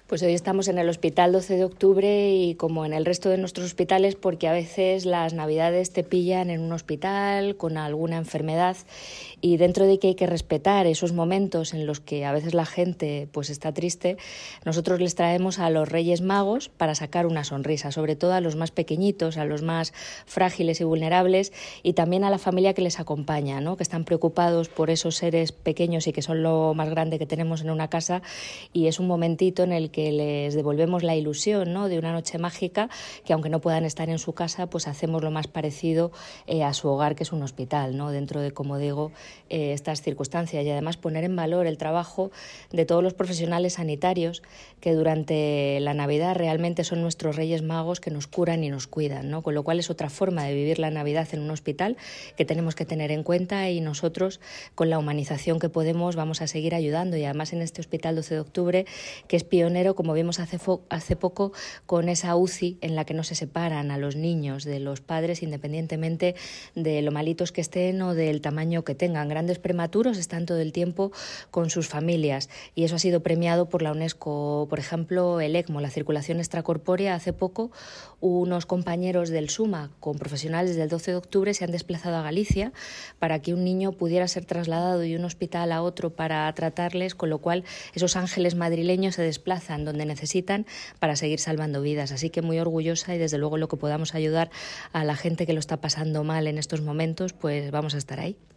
Pues hoy estamos en el Hospital 12 de Octubre y como en el resto de nuestros hospitales, porque a veces las Navidades te pillan en un hospital con alguna enfermedad y dentro de que hay que respetar esos momentos en los que a veces la gente pues está triste, nosotros les traemos a los Reyes Magos para sacar una sonrisa, sobre todo a los más pequeñitos, a los más frágiles y vulnerables y también a la familia que les acompaña, ¿no? Que están preocupados por esos seres pequeños y que son lo más grande que tenemos en una casa, y es un momentito en el que les devolvemos la ilusión, ¿no?, de una noche mágica, que aunque no puedan estar en su casa, pues hacemos lo más parecido a su hogar, que es un hospital, ¿no?, dentro de, como digo, estas circunstancias. Y además poner en valor el trabajo de todos los profesionales sanitarios que durante la Navidad realmente son nuestros Reyes Magos que nos curan y nos cuidan, ¿no? Con lo cual es otra forma de vivir la Navidad en un hospital que tenemos que tener en cuenta, y nosotros, con la humanización que podemos, vamos a seguir ayudando. Y además en este Hospital 12 de Octubre, que es pionero, como vimos hace poco, con esa UCI en la que no se separan a los niños de los padres independientemente de lo malitos que estén o del tamaño que tengan. Grandes prematuros están todo el tiempo con sus familias y eso ha sido premiado por la UNESCO. Por ejemplo, el ECMO, la circulación extracorpórea. Hace poco unos compañeros del SUMA con profesionales del 12 de octubre se han desplazado a Galicia para que un niño pudiera ser trasladado de un hospital a otro para tratarles, con lo cual esos ángeles madrileños se desplazan donde necesitan para seguir salvando vidas. Así que muy orgullosa, y desde luego lo que podamos ayudar a la gente que lo está pasando mal en estos momentos, pues vamos a estar ahí.